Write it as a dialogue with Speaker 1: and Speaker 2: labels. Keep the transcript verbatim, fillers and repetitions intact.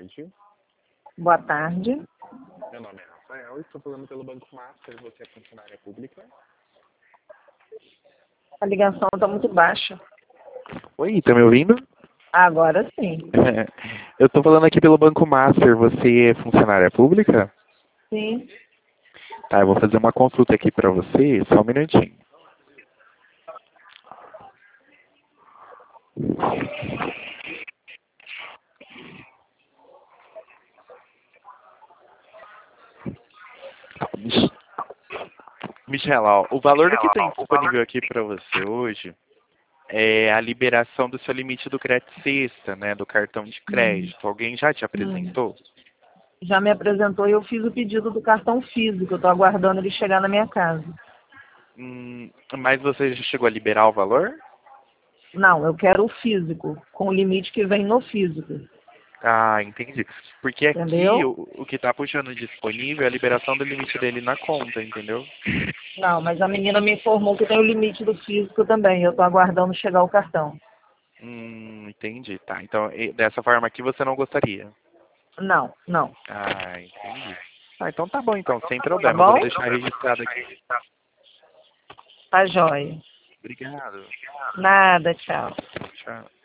Speaker 1: tarde.
Speaker 2: Boa tarde.
Speaker 1: Meu nome é Rafael, estou falando pelo Banco Master. Você é funcionária pública?
Speaker 2: A ligação está muito baixa.
Speaker 1: Oi, tá me ouvindo?
Speaker 2: Agora sim.
Speaker 1: Eu estou falando aqui pelo Banco Master. Você é funcionária pública?
Speaker 2: Sim.
Speaker 1: Tá, eu vou fazer uma consulta aqui para você, só um minutinho. Michela, ó, o valor que tem disponível aqui para você hoje é a liberação do seu limite do crédito sexta, né, do cartão de crédito. Alguém já te apresentou?
Speaker 2: Já me apresentou e eu fiz o pedido do cartão físico. Eu estou aguardando ele chegar na minha casa.
Speaker 1: Hum, mas você já chegou a liberar o valor?
Speaker 2: Não, eu quero o físico, com o limite que vem no físico.
Speaker 1: Ah, entendi. Porque aqui
Speaker 2: Entendeu?
Speaker 1: o, o que está puxando disponível é a liberação do limite dele na conta, entendeu?
Speaker 2: Não, mas a menina me informou que tem o limite do físico também. Eu estou aguardando chegar o cartão.
Speaker 1: Hum, entendi, tá. Então, e- dessa forma aqui você não gostaria?
Speaker 2: Não, não.
Speaker 1: Ah, entendi. Ah, então tá bom, então, sem
Speaker 2: Tá
Speaker 1: problema. Eu vou
Speaker 2: bom?
Speaker 1: deixar registrado aqui.
Speaker 2: Tá jóia.
Speaker 1: Obrigado.
Speaker 2: Nada, tchau.
Speaker 1: Tchau.